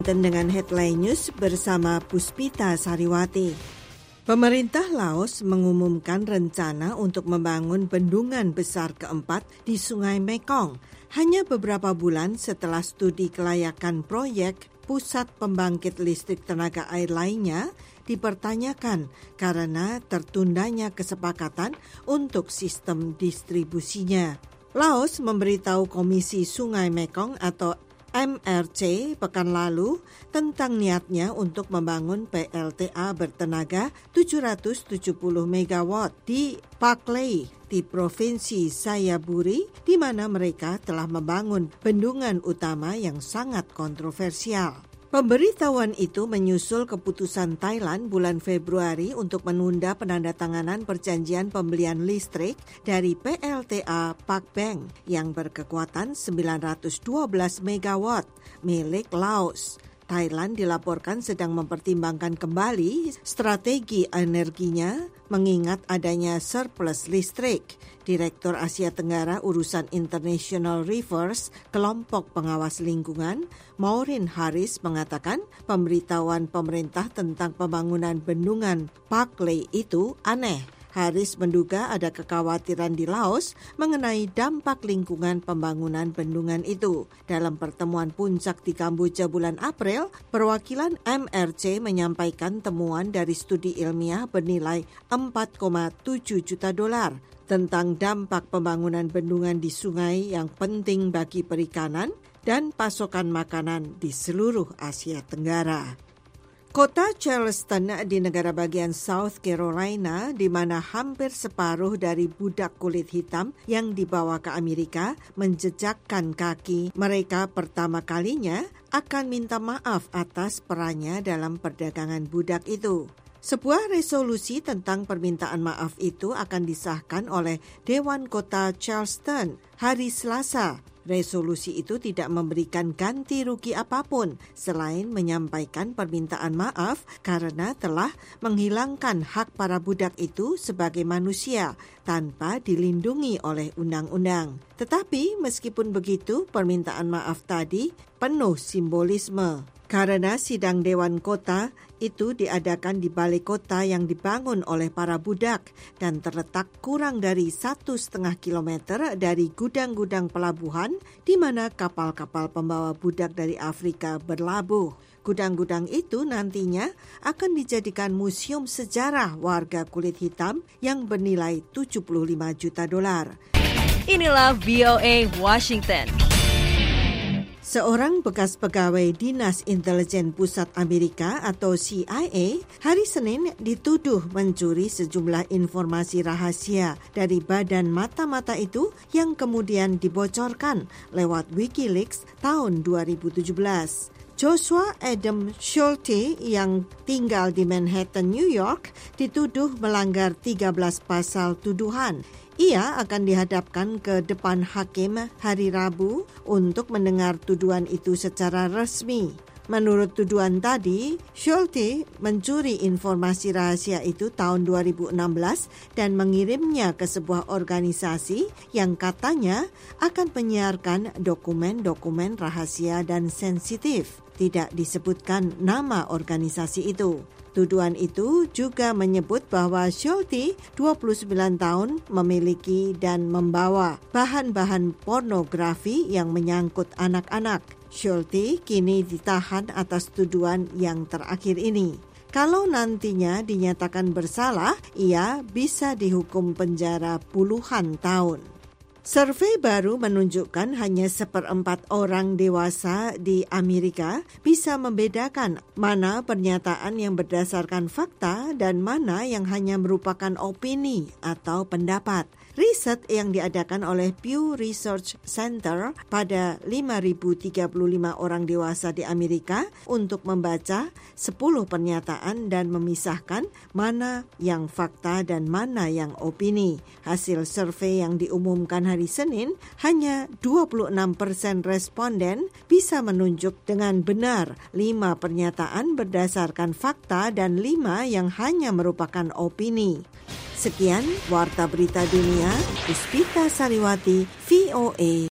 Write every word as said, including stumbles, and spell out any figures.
Dengan headline news bersama Puspita Sariwati. Pemerintah Laos mengumumkan rencana untuk membangun bendungan besar keempat di Sungai Mekong hanya beberapa bulan setelah studi kelayakan proyek pusat pembangkit listrik tenaga air lainnya dipertanyakan karena tertundanya kesepakatan untuk sistem distribusinya. Laos memberitahu Komisi Sungai Mekong atau M R C pekan lalu tentang niatnya untuk membangun P L T A bertenaga tujuh ratus tujuh puluh megawatt di Pak Lei di Provinsi Sayaburi, di mana mereka telah membangun bendungan utama yang sangat kontroversial. Pemberitahuan itu menyusul keputusan Thailand bulan Februari untuk menunda penandatanganan perjanjian pembelian listrik dari P L T A Pak Beng yang berkekuatan sembilan ratus dua belas megawatt milik Laos. Thailand dilaporkan sedang mempertimbangkan kembali strategi energinya mengingat adanya surplus listrik. Direktur Asia Tenggara Urusan International Rivers, kelompok pengawas lingkungan, Maureen Harris mengatakan pemberitahuan pemerintah tentang pembangunan bendungan Pak Lei itu aneh. Harris menduga ada kekhawatiran di Laos mengenai dampak lingkungan pembangunan bendungan itu. Dalam pertemuan puncak di Kamboja bulan April, perwakilan M R C menyampaikan temuan dari studi ilmiah bernilai empat koma tujuh juta dolar tentang dampak pembangunan bendungan di sungai yang penting bagi perikanan dan pasokan makanan di seluruh Asia Tenggara. Kota Charleston di negara bagian South Carolina, di mana hampir separuh dari budak kulit hitam yang dibawa ke Amerika menjejakkan kaki mereka pertama kalinya, akan minta maaf atas perannya dalam perdagangan budak itu. Sebuah resolusi tentang permintaan maaf itu akan disahkan oleh Dewan Kota Charleston hari Selasa. Resolusi itu tidak memberikan ganti rugi apapun selain menyampaikan permintaan maaf karena telah menghilangkan hak para budak itu sebagai manusia tanpa dilindungi oleh undang-undang. Tetapi meskipun begitu, permintaan maaf tadi penuh simbolisme. Karena sidang Dewan Kota itu diadakan di balai kota yang dibangun oleh para budak dan terletak kurang dari satu setengah kilometer dari gudang-gudang pelabuhan di mana kapal-kapal pembawa budak dari Afrika berlabuh. Gudang-gudang itu nantinya akan dijadikan museum sejarah warga kulit hitam yang bernilai tujuh puluh lima juta dolar. Inilah V O A Washington. Seorang bekas pegawai Dinas Intelijen Pusat Amerika atau C I A hari Senin dituduh mencuri sejumlah informasi rahasia dari badan mata-mata itu yang kemudian dibocorkan lewat WikiLeaks tahun dua ribu tujuh belas. Joshua Adam Schulte yang tinggal di Manhattan, New York, dituduh melanggar tiga belas pasal tuduhan. Ia akan dihadapkan ke depan hakim hari Rabu untuk mendengar tuduhan itu secara resmi. Menurut tuduhan tadi, Schulte mencuri informasi rahasia itu tahun dua ribu enam belas dan mengirimnya ke sebuah organisasi yang katanya akan menyiarkan dokumen-dokumen rahasia dan sensitif. Tidak disebutkan nama organisasi itu. Tuduhan itu juga menyebut bahwa Schulte, dua puluh sembilan tahun, memiliki dan membawa bahan-bahan pornografi yang menyangkut anak-anak. Schulte kini ditahan atas tuduhan yang terakhir ini. Kalau nantinya dinyatakan bersalah, ia bisa dihukum penjara puluhan tahun. Survei baru menunjukkan hanya seperempat orang dewasa di Amerika bisa membedakan mana pernyataan yang berdasarkan fakta dan mana yang hanya merupakan opini atau pendapat. Riset yang diadakan oleh Pew Research Center pada lima ribu tiga puluh lima orang dewasa di Amerika untuk membaca sepuluh pernyataan dan memisahkan mana yang fakta dan mana yang opini. Hasil survei yang diumumkan hari Senin, hanya dua puluh enam persen responden bisa menunjuk dengan benar lima pernyataan berdasarkan fakta dan lima yang hanya merupakan opini. Sekian Warta Berita Dunia, Puspita Sariwati, V O A.